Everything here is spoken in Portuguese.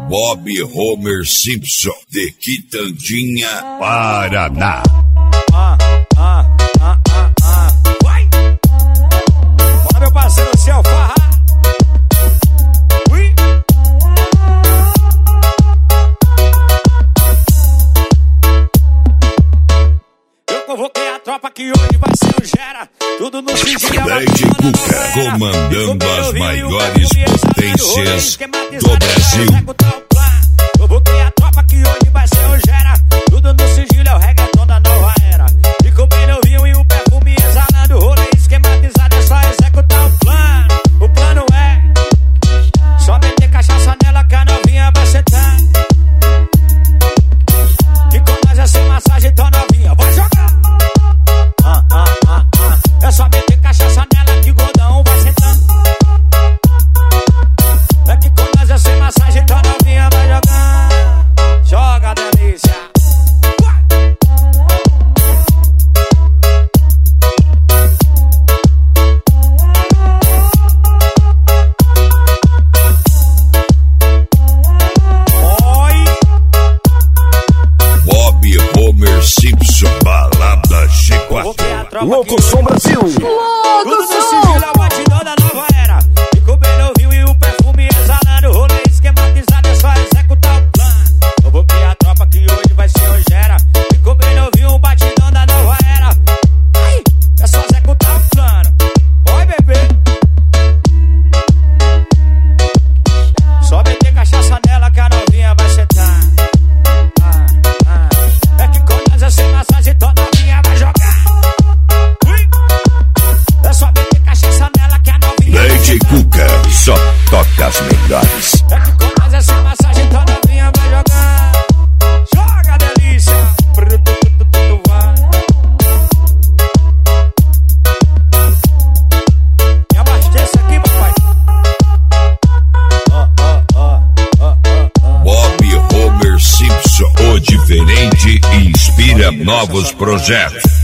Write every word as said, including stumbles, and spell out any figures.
Bob Homer Simpson, de Quitandinha, Paraná. Ah, ah, ah, ah, ah. Vai! Bora, meu parceiro Céu Farra. Ui! Eu convoquei a tropa que hoje vai ser o Gera. Tudo no sigilo. Lady Cuca, comandando as maiores potências do Brasil. Convoquei a tropa que hoje vai ser o Gera. Tudo no sigilo, é o reggaeton da nova era. E comprei no vinho e o perfume exalando. Rolê esquematizado, é só executar o plano. O plano é só meter cachaça nela que a novinha vai sentar. E com nós é sem massagem, então novinha vai jogar. Ah, ah, ah, ah. É só meter cachaça nela que o gordão vai sentar. É que com nós é sem massagem, então novinha vai jogar. Joga, delícia. Oi. Bob Homer Simpson, balada G quatro. Louco Som Brasil. Louco Som. É o batidão da nova era. Ficou bem novinho e o perfume exalando. Rolê esquematizado, é só executar o plano. Convoquei a tropa que hoje vai ser o Gera. Ficou bem novinho, o batidão da nova era. Ai, é só executar o plano. Oi, bebê. Só meter cachaça nela que a novinha vai sentar. Ah, ah. É que com nós é sem massagem, então novinha vai jogar. Ui. É só meter cachaça nela que a novinha vai Lady jogar. Cuca, só toca as melhores. É que com nós é sem massagem, então novinha vai jogar. Joga, delícia. Vai. Me abasteça aqui, papai. Ó, ó, ó, ó, ó. Bob Homer Simpson, o diferente, inspira novos projetos.